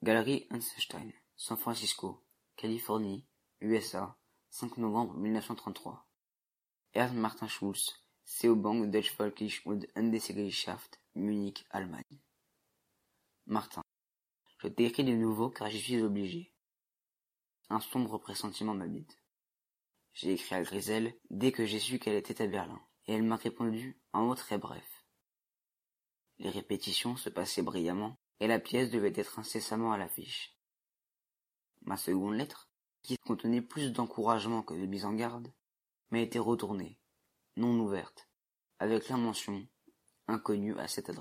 Galerie Einstein, San Francisco, Californie, USA, 5 novembre 1933. Ernst Martin Schulz, Seobank Deutschvolkisch und Gesellschaft, Munich, Allemagne. Martin. Je t'écris de nouveau car j'y suis obligé. Un sombre pressentiment m'habite. J'ai écrit à Grisel dès que j'ai su qu'elle était à Berlin, et elle m'a répondu en mots très brefs. Les répétitions se passaient brillamment, et la pièce devait être incessamment à l'affiche. Ma seconde lettre, qui contenait plus d'encouragement que de mise en garde, m'a été retournée, non ouverte, avec la mention « Inconnu à cette adresse ».